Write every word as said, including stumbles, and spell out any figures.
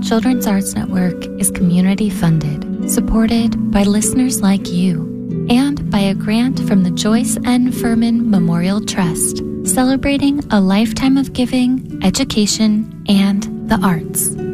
Children's Arts Network is community funded, supported by listeners like you, and by a grant from the Joyce N. Furman Memorial Trust, celebrating a lifetime of giving, education, and the arts.